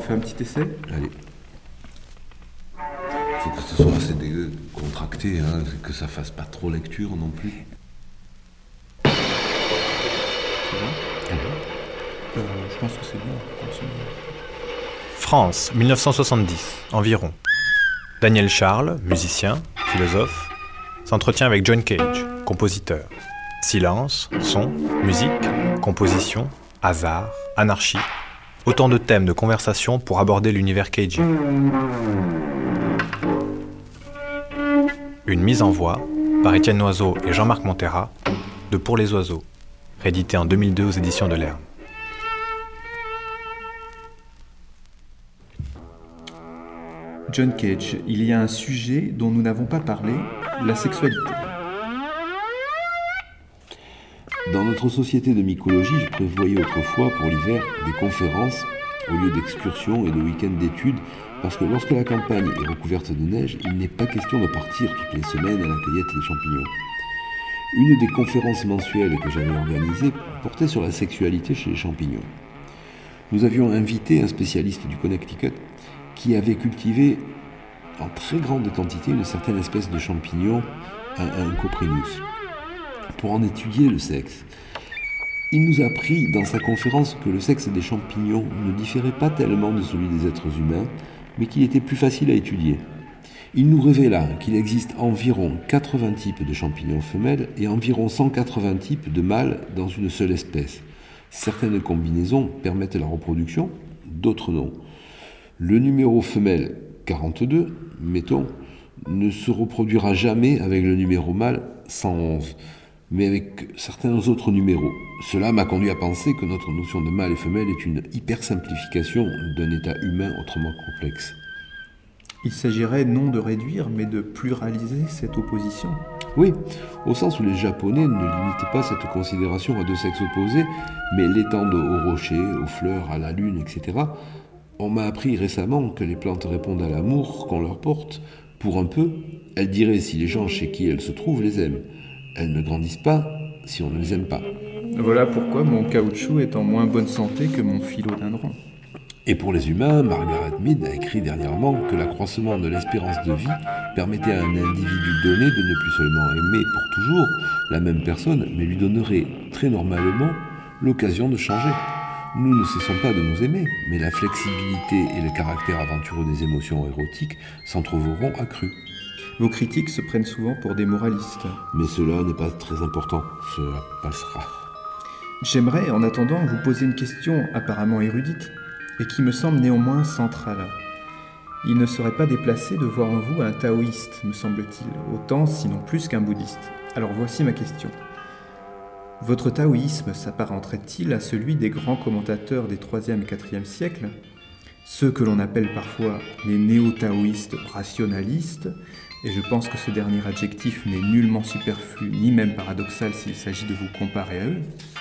fait un petit essai? Allez. Faut que ce soit assez décontracté, hein, que ça fasse pas trop lecture non plus. C'est bon? Allez. Je pense que c'est bien. Continue. France, 1970, environ. Daniel Charles, musicien, philosophe, s'entretient avec John Cage, compositeur. Silence, son, musique, composition, hasard, anarchie. Autant de thèmes de conversation pour aborder l'univers cagien. Une mise en voix par Étienne Noiseau et Jean-Marc Montera de Pour les oiseaux, réédité en 2002 aux éditions de l'Erne. John Cage, il y a un sujet dont nous n'avons pas parlé, la sexualité. Dans notre société de mycologie, je prévoyais autrefois pour l'hiver des conférences au lieu d'excursions et de week-ends d'études, parce que lorsque la campagne est recouverte de neige, il n'est pas question de partir toutes les semaines à la cueillette des champignons. Une des conférences mensuelles que j'avais organisées portait sur la sexualité chez les champignons. Nous avions invité un spécialiste du Connecticut qui avait cultivé en très grande quantité une certaine espèce de champignon, un coprinus, pour en étudier le sexe. Il nous a appris dans sa conférence que le sexe des champignons ne différait pas tellement de celui des êtres humains, mais qu'il était plus facile à étudier. Il nous révéla qu'il existe environ 80 types de champignons femelles et environ 180 types de mâles dans une seule espèce. Certaines combinaisons permettent la reproduction, d'autres non. Le numéro femelle 42, mettons, ne se reproduira jamais avec le numéro mâle 111, mais avec certains autres numéros. Cela m'a conduit à penser que notre notion de mâle et femelle est une hypersimplification d'un état humain autrement complexe. Il s'agirait non de réduire, mais de pluraliser cette opposition. Oui, au sens où les Japonais ne limitaient pas cette considération à deux sexes opposés, mais l'étendent aux rochers, aux fleurs, à la lune, etc. On m'a appris récemment que les plantes répondent à l'amour qu'on leur porte. Pour un peu, elles diraient si les gens chez qui elles se trouvent les aiment. Elles ne grandissent pas si on ne les aime pas. Voilà pourquoi mon caoutchouc est en moins bonne santé que mon philodendron. Et pour les humains, Margaret Mead a écrit dernièrement que l'accroissement de l'espérance de vie permettait à un individu donné de ne plus seulement aimer pour toujours la même personne, mais lui donnerait très normalement l'occasion de changer. Nous ne cessons pas de nous aimer, mais la flexibilité et le caractère aventureux des émotions érotiques s'en trouveront accrus. Vos critiques se prennent souvent pour des moralistes. Mais cela n'est pas très important, cela passera. J'aimerais, en attendant, vous poser une question apparemment érudite, et qui me semble néanmoins centrale. Il ne serait pas déplacé de voir en vous un taoïste, me semble-t-il, autant sinon plus qu'un bouddhiste. Alors voici ma question. Votre taoïsme s'apparenterait-il à celui des grands commentateurs des 3e et 4e siècles, ceux que l'on appelle parfois les néo-taoïstes rationalistes, et je pense que ce dernier adjectif n'est nullement superflu ni même paradoxal s'il s'agit de vous comparer à eux?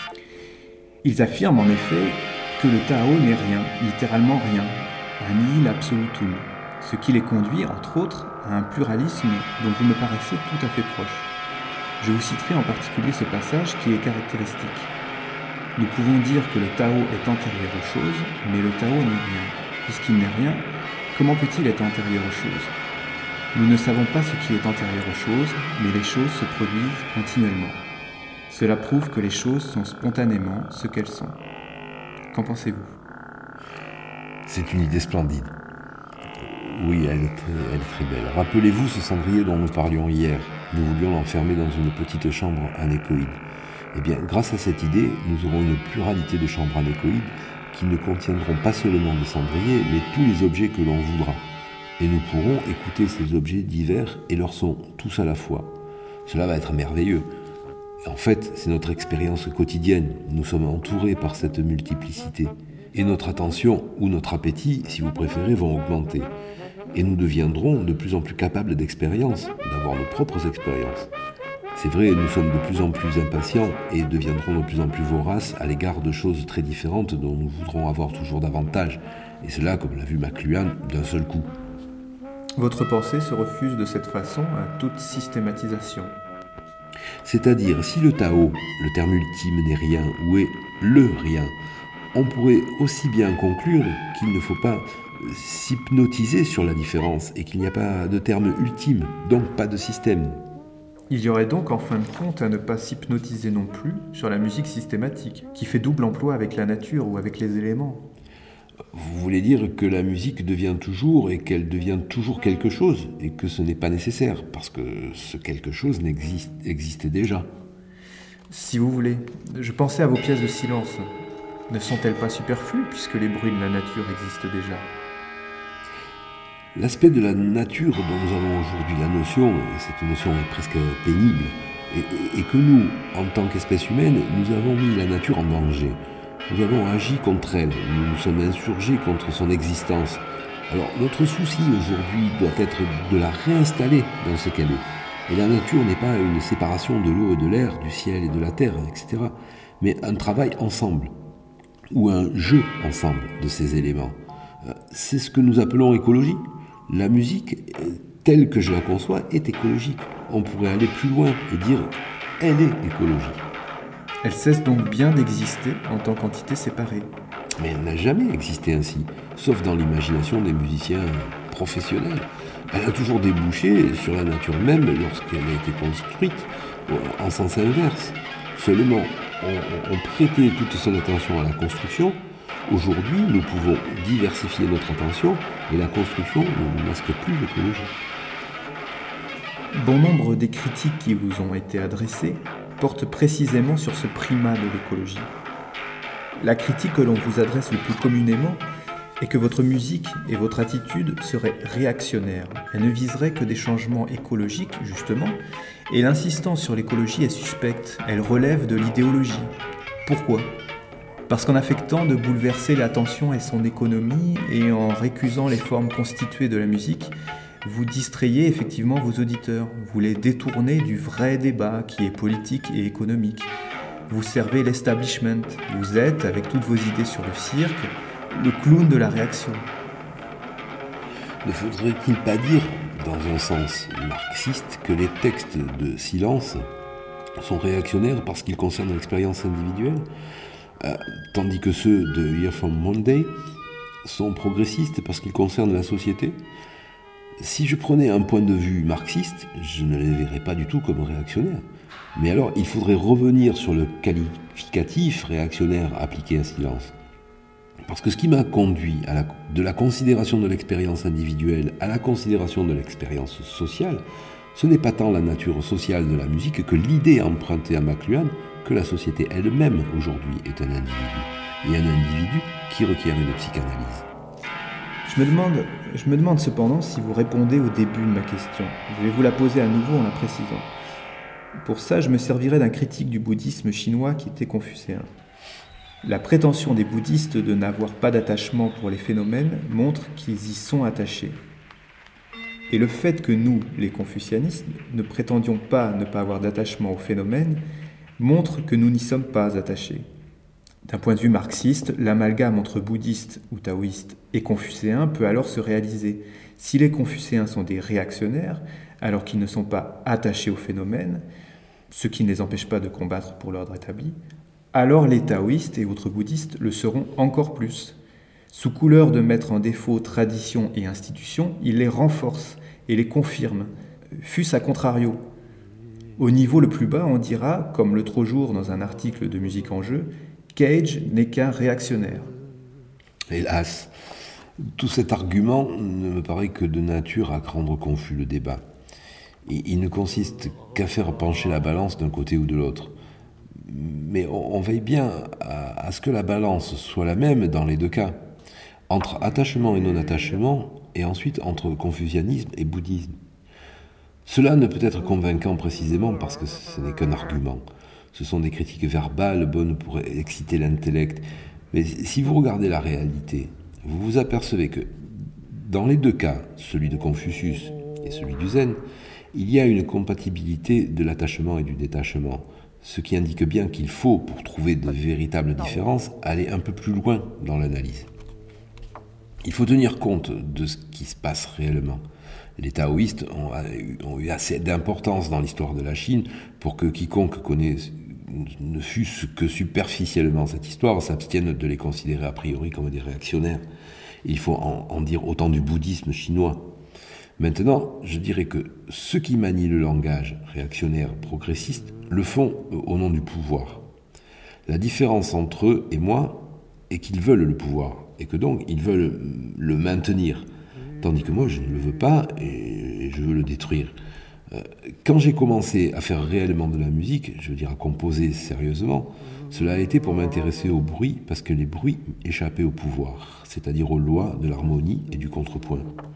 Ils affirment en effet que le Tao n'est rien, littéralement rien, un nihil absolutum, ce qui les conduit, entre autres, à un pluralisme dont vous me paraissez tout à fait proche. Je vous citerai en particulier ce passage qui est caractéristique. Nous pouvons dire que le Tao est antérieur aux choses, mais le Tao n'est rien. Puisqu'il n'est rien, comment peut-il être antérieur aux choses? Nous ne savons pas ce qui est antérieur aux choses, mais les choses se produisent continuellement. Cela prouve que les choses sont spontanément ce qu'elles sont. Qu'en pensez-vous? C'est une idée splendide. Oui, elle est très belle. Rappelez-vous ce cendrier dont nous parlions hier. Nous voulions l'enfermer dans une petite chambre anéchoïde. Eh bien, grâce à cette idée, nous aurons une pluralité de chambres anéchoïdes qui ne contiendront pas seulement des cendriers, mais tous les objets que l'on voudra. Et nous pourrons écouter ces objets divers et leur son, tous à la fois. Cela va être merveilleux. En fait, c'est notre expérience quotidienne. Nous sommes entourés par cette multiplicité. Et notre attention ou notre appétit, si vous préférez, vont augmenter. Et nous deviendrons de plus en plus capables d'expérience, d'avoir nos propres expériences. C'est vrai, nous sommes de plus en plus impatients et deviendrons de plus en plus voraces à l'égard de choses très différentes dont nous voudrons avoir toujours davantage. Et cela, comme l'a vu McLuhan, d'un seul coup. Votre pensée se refuse de cette façon à toute systématisation. C'est-à-dire, si le Tao, le terme ultime, n'est rien, ou est le rien, On pourrait aussi bien conclure qu'il ne faut pas s'hypnotiser sur la différence et qu'il n'y a pas de terme ultime, donc pas de système. Il y aurait donc en fin de compte à ne pas s'hypnotiser non plus sur la musique systématique, qui fait double emploi avec la nature ou avec les éléments. Vous voulez dire que la musique devient toujours et qu'elle devient toujours quelque chose et que ce n'est pas nécessaire parce que ce quelque chose existait déjà. Si vous voulez, je pensais à vos pièces de silence. Ne sont-elles pas superflues puisque les bruits de la nature existent déjà ? L'aspect de la nature dont nous avons aujourd'hui la notion, et cette notion est presque pénible, et que nous, en tant qu'espèce humaine, nous avons mis la nature en danger. Nous avons agi contre elle, nous nous sommes insurgés contre son existence. Alors notre souci aujourd'hui doit être de la réinstaller dans ce qu'elle est. Et la nature n'est pas une séparation de l'eau et de l'air, du ciel et de la terre, etc., mais un travail ensemble, ou un jeu ensemble de ces éléments. C'est ce que nous appelons écologie. La musique, telle que je la conçois, est écologique. On pourrait aller plus loin et dire elle est écologique. Elle cesse donc bien d'exister en tant qu'entité séparée. Mais elle n'a jamais existé ainsi, sauf dans l'imagination des musiciens professionnels. Elle a toujours débouché sur la nature même lorsqu'elle a été construite en sens inverse. Seulement, on prêtait toute son attention à la construction. Aujourd'hui, nous pouvons diversifier notre attention et la construction ne masque plus l'écologie. Bon nombre des critiques qui vous ont été adressées portent précisément sur ce primat de l'écologie. La critique que l'on vous adresse le plus communément est que votre musique et votre attitude seraient réactionnaires. Elle ne viserait que des changements écologiques, justement, et l'insistance sur l'écologie est suspecte. Elle relève de l'idéologie. Pourquoi ? Parce qu'en affectant de bouleverser l'attention et son économie, et en récusant les formes constituées de la musique, vous distrayez effectivement vos auditeurs. Vous les détournez du vrai débat qui est politique et économique. Vous servez l'establishment. Vous êtes, avec toutes vos idées sur le cirque, le clown de la réaction. Ne faudrait-il pas dire, dans un sens marxiste, que les textes de silence sont réactionnaires parce qu'ils concernent l'expérience individuelle, tandis que ceux de Here from Monday sont progressistes parce qu'ils concernent la société ? Si je prenais un point de vue marxiste, je ne les verrais pas du tout comme réactionnaires. Mais alors, il faudrait revenir sur le qualificatif réactionnaire appliqué à silence. Parce que ce qui m'a conduit de la considération de l'expérience individuelle à la considération de l'expérience sociale, ce n'est pas tant la nature sociale de la musique que l'idée empruntée à McLuhan que la société elle-même aujourd'hui est un individu. Et un individu qui requiert une psychanalyse. Je me demande cependant si vous répondez au début de ma question. Je vais vous la poser à nouveau en la précisant. Pour ça, je me servirai d'un critique du bouddhisme chinois qui était confucéen. La prétention des bouddhistes de n'avoir pas d'attachement pour les phénomènes montre qu'ils y sont attachés. Et le fait que nous, les confucianistes, ne prétendions pas ne pas avoir d'attachement aux phénomènes montre que nous n'y sommes pas attachés. D'un point de vue marxiste, l'amalgame entre bouddhistes ou taoïstes et confucéens peut alors se réaliser. Si les confucéens sont des réactionnaires, alors qu'ils ne sont pas attachés aux phénomènes, ce qui ne les empêche pas de combattre pour l'ordre établi, alors les taoïstes et autres bouddhistes le seront encore plus. Sous couleur de mettre en défaut tradition et institutions, ils les renforcent et les confirment, fût-ce à contrario. Au niveau le plus bas, on dira, comme le Trojour dans un article de Musique en jeu, Cage n'est qu'un réactionnaire. Hélas, tout cet argument ne me paraît que de nature à rendre confus le débat. Il ne consiste qu'à faire pencher la balance d'un côté ou de l'autre. Mais on veille bien à ce que la balance soit la même dans les deux cas, entre attachement et non-attachement, et ensuite entre confucianisme et bouddhisme. Cela ne peut être convaincant précisément parce que ce n'est qu'un argument. Ce sont des critiques verbales bonnes pour exciter l'intellect. Mais si vous regardez la réalité, vous vous apercevez que dans les deux cas, celui de Confucius et celui du Zen, il y a une compatibilité de l'attachement et du détachement, ce qui indique bien qu'il faut, pour trouver de véritables différences, aller un peu plus loin dans l'analyse. Il faut tenir compte de ce qui se passe réellement. Les taoïstes ont eu assez d'importance dans l'histoire de la Chine pour que quiconque ne fût-ce que superficiellement cette histoire, s'abstiennent de les considérer a priori comme des réactionnaires. Il faut en dire autant du bouddhisme chinois. Maintenant, je dirais que ceux qui manient le langage réactionnaire progressiste le font au nom du pouvoir. La différence entre eux et moi est qu'ils veulent le pouvoir et que donc ils veulent le maintenir, tandis que moi je ne le veux pas et je veux le détruire. Quand j'ai commencé à faire réellement de la musique, je veux dire à composer sérieusement, cela a été pour m'intéresser au bruit parce que les bruits échappaient au pouvoir, c'est-à-dire aux lois de l'harmonie et du contrepoint.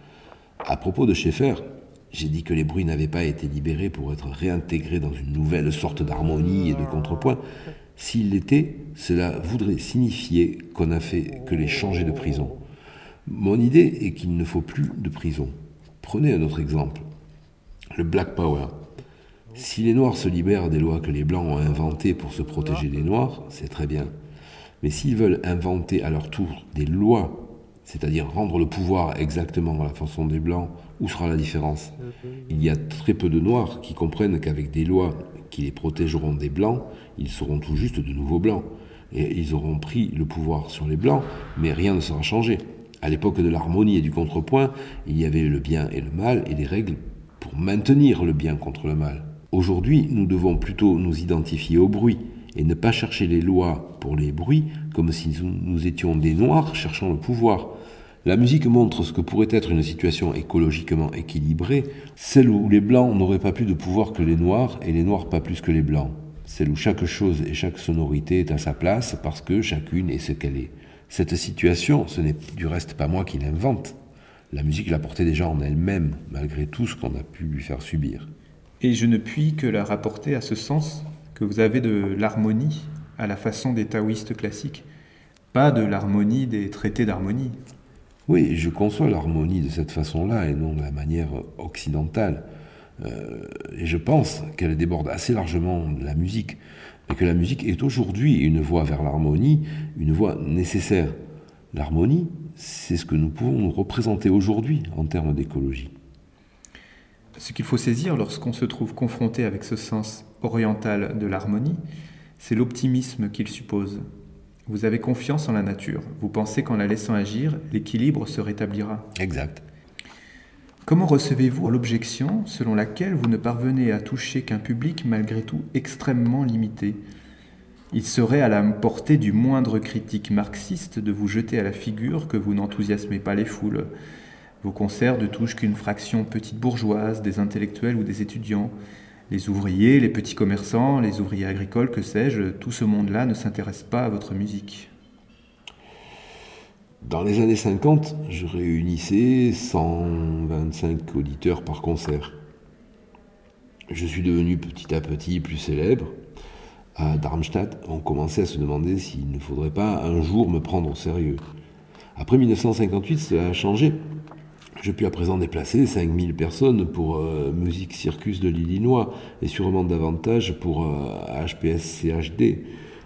À propos de Schaeffer, j'ai dit que les bruits n'avaient pas été libérés pour être réintégrés dans une nouvelle sorte d'harmonie et de contrepoint. S'ils l'étaient, cela voudrait signifier qu'on a fait que les changer de prison. Mon idée est qu'il ne faut plus de prison. Prenez un autre exemple, le Black Power. Si les Noirs se libèrent des lois que les Blancs ont inventées pour se protéger des Noirs, c'est très bien. Mais s'ils veulent inventer à leur tour des lois, c'est-à-dire rendre le pouvoir exactement à la façon des Blancs, où sera la différence ? Il y a très peu de Noirs qui comprennent qu'avec des lois qui les protégeront des Blancs, ils seront tout juste de nouveaux Blancs. Et ils auront pris le pouvoir sur les Blancs, mais rien ne sera changé. À l'époque de l'harmonie et du contrepoint, il y avait le bien et le mal et des règles pour maintenir le bien contre le mal. Aujourd'hui, nous devons plutôt nous identifier au bruit et ne pas chercher les lois pour les bruits comme si nous étions des Noirs cherchant le pouvoir. La musique montre ce que pourrait être une situation écologiquement équilibrée, celle où les Blancs n'auraient pas plus de pouvoir que les Noirs et les Noirs pas plus que les Blancs. Celle où chaque chose et chaque sonorité est à sa place parce que chacune est ce qu'elle est. Cette situation, ce n'est du reste pas moi qui l'invente. La musique la portait déjà en elle-même, malgré tout ce qu'on a pu lui faire subir. Et je ne puis que la rapporter à ce sens que vous avez de l'harmonie à la façon des taoïstes classiques, pas de l'harmonie des traités d'harmonie. Oui, je conçois l'harmonie de cette façon-là et non de la manière occidentale. Et je pense qu'elle déborde assez largement de la musique, et que la musique est aujourd'hui une voie vers l'harmonie, une voie nécessaire. L'harmonie, c'est ce que nous pouvons nous représenter aujourd'hui en termes d'écologie. Ce qu'il faut saisir lorsqu'on se trouve confronté avec ce sens oriental de l'harmonie, c'est l'optimisme qu'il suppose. Vous avez confiance en la nature. Vous pensez qu'en la laissant agir, l'équilibre se rétablira. Exact. Comment recevez-vous l'objection selon laquelle vous ne parvenez à toucher qu'un public malgré tout extrêmement limité ? Il serait à la portée du moindre critique marxiste de vous jeter à la figure que vous n'enthousiasmez pas les foules. Vos concerts ne touchent qu'une fraction petite bourgeoise, des intellectuels ou des étudiants. Les ouvriers, les petits commerçants, les ouvriers agricoles, que sais-je, tout ce monde-là ne s'intéresse pas à votre musique. Dans les années 50, je réunissais 125 auditeurs par concert. Je suis devenu petit à petit plus célèbre. À Darmstadt, on commençait à se demander s'il ne faudrait pas un jour me prendre au sérieux. Après 1958, cela a changé. Je puis à présent déplacer 5000 personnes pour Musique Circus de l'Illinois et sûrement davantage pour HPS-CHD.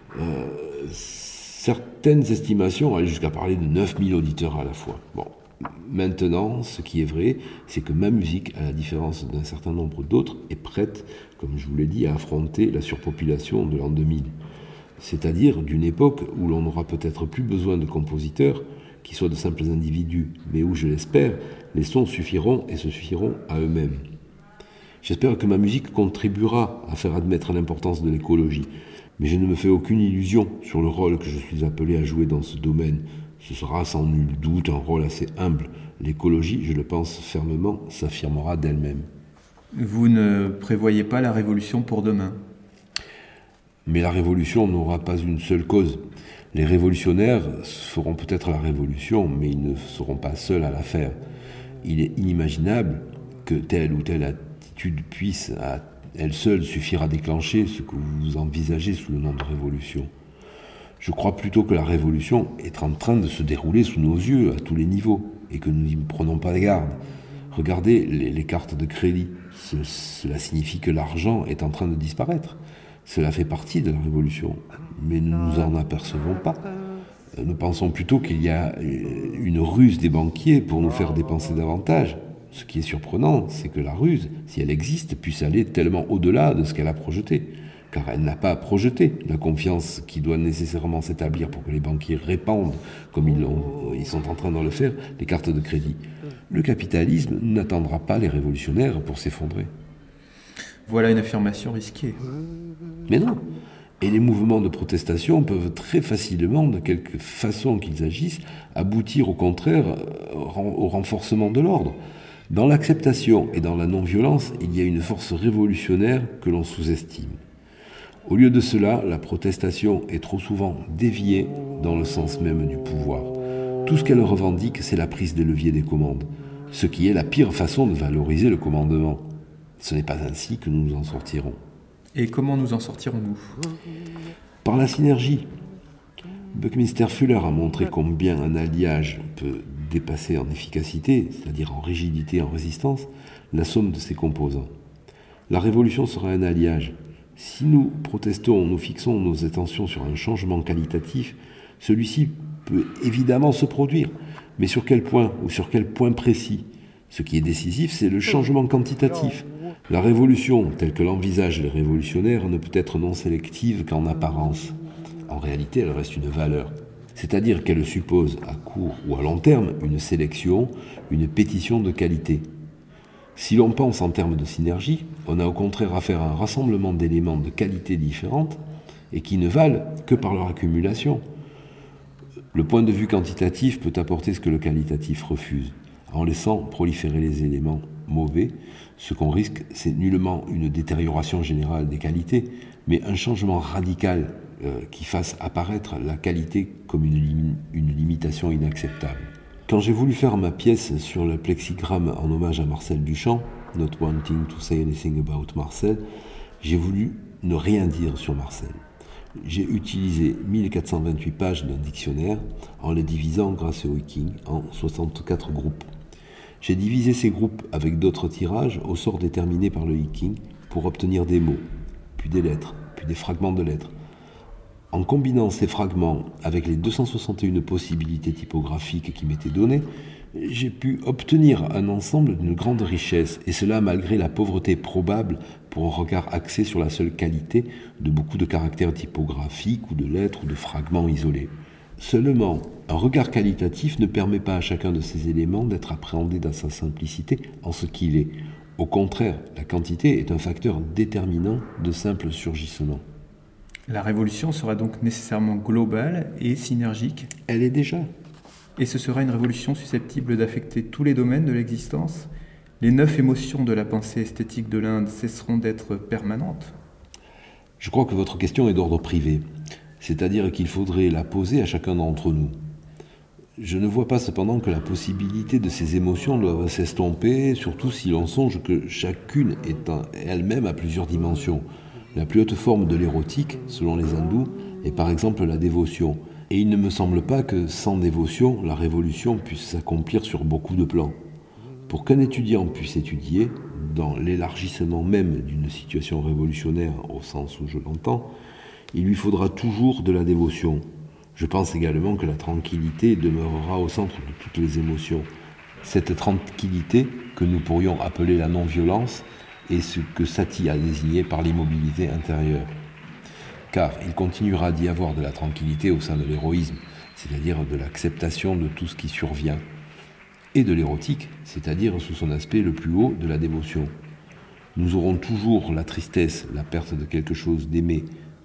Certaines estimations allaient jusqu'à parler de 9000 auditeurs à la fois. Bon, maintenant, ce qui est vrai, c'est que ma musique, à la différence d'un certain nombre d'autres, est prête, comme je vous l'ai dit, à affronter la surpopulation de l'an 2000. C'est-à-dire d'une époque où l'on n'aura peut-être plus besoin de compositeurs qui soient de simples individus, mais où, je l'espère, les sons suffiront et se suffiront à eux-mêmes. J'espère que ma musique contribuera à faire admettre l'importance de l'écologie, mais je ne me fais aucune illusion sur le rôle que je suis appelé à jouer dans ce domaine. Ce sera sans nul doute un rôle assez humble. L'écologie, je le pense fermement, s'affirmera d'elle-même. Vous ne prévoyez pas la révolution pour demain ? Mais la révolution n'aura pas une seule cause. Les révolutionnaires feront peut-être la révolution, mais ils ne seront pas seuls à la faire. Il est inimaginable que telle ou telle attitude puisse, à elle seule, suffire à déclencher ce que vous envisagez sous le nom de révolution. Je crois plutôt que la révolution est en train de se dérouler sous nos yeux, à tous les niveaux, et que nous n'y prenons pas garde. Regardez les cartes de crédit. Cela signifie que l'argent est en train de disparaître. Cela fait partie de la révolution, mais nous ne nous en apercevons pas. Nous pensons plutôt qu'il y a une ruse des banquiers pour nous faire dépenser davantage. Ce qui est surprenant, c'est que la ruse, si elle existe, puisse aller tellement au-delà de ce qu'elle a projeté. car elle n'a pas projeté la confiance qui doit nécessairement s'établir pour que les banquiers répandent, comme ils sont en train de le faire, les cartes de crédit. Le capitalisme n'attendra pas les révolutionnaires pour s'effondrer. Voilà une affirmation risquée. Mais non. Et les mouvements de protestation peuvent très facilement, de quelque façon qu'ils agissent, aboutir au contraire au renforcement de l'ordre. Dans l'acceptation et dans la non-violence, il y a une force révolutionnaire que l'on sous-estime. Au lieu de cela, la protestation est trop souvent déviée dans le sens même du pouvoir. Tout ce qu'elle revendique, c'est la prise des leviers des commandes, ce qui est la pire façon de valoriser le commandement. Ce n'est pas ainsi que nous nous en sortirons. Et comment nous en sortirons-nous ? Par la synergie. Buckminster Fuller a montré combien un alliage peut dépasser en efficacité, c'est-à-dire en rigidité et en résistance, la somme de ses composants. La révolution sera un alliage. Si nous protestons, nous fixons nos attentions sur un changement qualitatif, celui-ci peut évidemment se produire. Mais sur quel point ou sur quel point précis ? Ce qui est décisif, c'est le changement quantitatif. La révolution, telle que l'envisagent les révolutionnaires, ne peut être non sélective qu'en apparence. En réalité, elle reste une valeur. C'est-à-dire qu'elle suppose, à court ou à long terme, une sélection, une pétition de qualité. Si l'on pense en termes de synergie, on a au contraire affaire à un rassemblement d'éléments de qualité différentes et qui ne valent que par leur accumulation. Le point de vue quantitatif peut apporter ce que le qualitatif refuse. En laissant proliférer les éléments mauvais, ce qu'on risque, c'est nullement une détérioration générale des qualités, mais un changement radical qui fasse apparaître la qualité comme une limitation inacceptable. Quand j'ai voulu faire ma pièce sur le plexigramme en hommage à Marcel Duchamp, Not wanting to say anything about Marcel, j'ai voulu ne rien dire sur Marcel. J'ai utilisé 1428 pages d'un dictionnaire en les divisant grâce au Wiking en 64 groupes. J'ai divisé ces groupes avec d'autres tirages au sort déterminé par le Wiking pour obtenir des mots, puis des lettres, puis des fragments de lettres. En combinant ces fragments avec les 261 possibilités typographiques qui m'étaient données, j'ai pu obtenir un ensemble d'une grande richesse, et cela malgré la pauvreté probable pour un regard axé sur la seule qualité de beaucoup de caractères typographiques ou de lettres ou de fragments isolés. Seulement, un regard qualitatif ne permet pas à chacun de ces éléments d'être appréhendé dans sa simplicité en ce qu'il est. Au contraire, la quantité est un facteur déterminant de simple surgissement. La révolution sera donc nécessairement globale et synergique. Elle est déjà. Et ce sera une révolution susceptible d'affecter tous les domaines de l'existence. Les 9 émotions de la pensée esthétique de l'Inde cesseront d'être permanentes. Je crois que votre question est d'ordre privé, c'est-à-dire qu'il faudrait la poser à chacun d'entre nous. Je ne vois pas cependant que la possibilité de ces émotions doive s'estomper, surtout si l'on songe que chacune est elle-même à plusieurs dimensions. La plus haute forme de l'érotique, selon les hindous, est par exemple la dévotion. Et il ne me semble pas que sans dévotion, la révolution puisse s'accomplir sur beaucoup de plans. Pour qu'un étudiant puisse étudier, dans l'élargissement même d'une situation révolutionnaire au sens où je l'entends, il lui faudra toujours de la dévotion. Je pense également que la tranquillité demeurera au centre de toutes les émotions. Cette tranquillité, que nous pourrions appeler la non-violence, est ce que Satie a désigné par l'immobilité intérieure. Car il continuera d'y avoir de la tranquillité au sein de l'héroïsme, c'est-à-dire de l'acceptation de tout ce qui survient, et de l'érotique, c'est-à-dire sous son aspect le plus haut de la dévotion. Nous aurons toujours la tristesse, la perte de quelque chose d'aimé,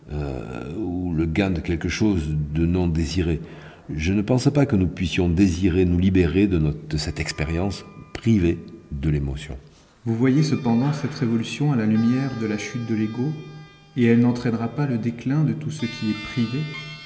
ou le gain de quelque chose de non désiré. Je ne pense pas que nous puissions désirer nous libérer de cette expérience privée de l'émotion. Vous voyez cependant cette révolution à la lumière de la chute de l'ego, et elle n'entraînera pas le déclin de tout ce qui est privé.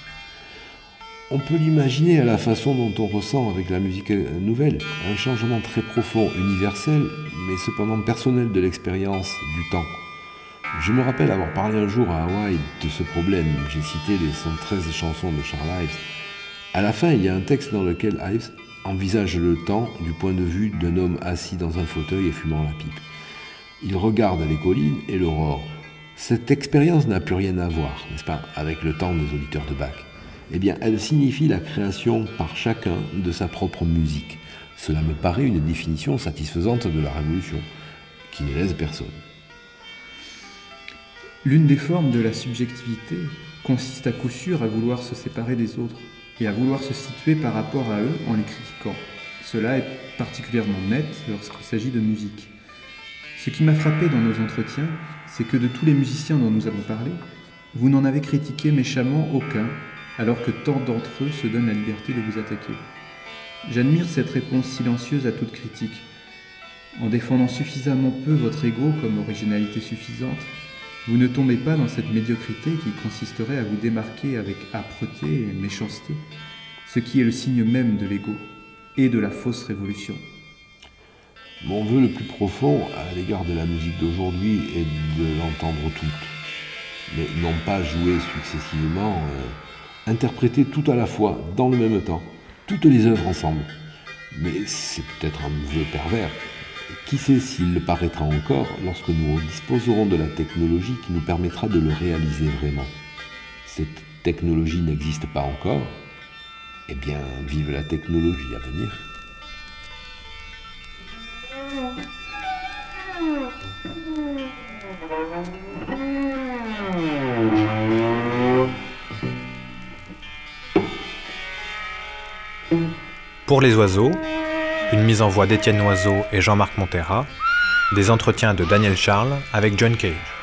On peut l'imaginer à la façon dont on ressent avec la musique nouvelle, un changement très profond, universel, mais cependant personnel de l'expérience du temps. Je me rappelle avoir parlé un jour à Hawaï de ce problème. J'ai cité les 113 chansons de Charles Ives. À la fin, il y a un texte dans lequel Ives envisage le temps du point de vue d'un homme assis dans un fauteuil et fumant la pipe. Il regarde les collines et l'aurore. Cette expérience n'a plus rien à voir, n'est-ce pas, avec le temps des auditeurs de Bach. Eh bien, elle signifie la création par chacun de sa propre musique. Cela me paraît une définition satisfaisante de la révolution, qui ne lèse personne. L'une des formes de la subjectivité consiste à coup sûr à vouloir se séparer des autres et à vouloir se situer par rapport à eux en les critiquant. Cela est particulièrement net lorsqu'il s'agit de musique. Ce qui m'a frappé dans nos entretiens, c'est que de tous les musiciens dont nous avons parlé, vous n'en avez critiqué méchamment aucun, alors que tant d'entre eux se donnent la liberté de vous attaquer. J'admire cette réponse silencieuse à toute critique. En défendant suffisamment peu votre ego comme originalité suffisante, vous ne tombez pas dans cette médiocrité qui consisterait à vous démarquer avec âpreté et méchanceté, ce qui est le signe même de l'ego et de la fausse révolution. Mon vœu le plus profond à l'égard de la musique d'aujourd'hui est de l'entendre toute, mais non pas jouer successivement, interpréter tout à la fois, dans le même temps, toutes les œuvres ensemble. Mais c'est peut-être un vœu pervers. Qui sait s'il le paraîtra encore lorsque nous disposerons de la technologie qui nous permettra de le réaliser vraiment. Cette technologie n'existe pas encore. Eh bien, vive la technologie à venir. Pour les oiseaux, une mise en voix d'Étienne Noiseau et Jean-Marc Montera, des entretiens de Daniel Charles avec John Cage.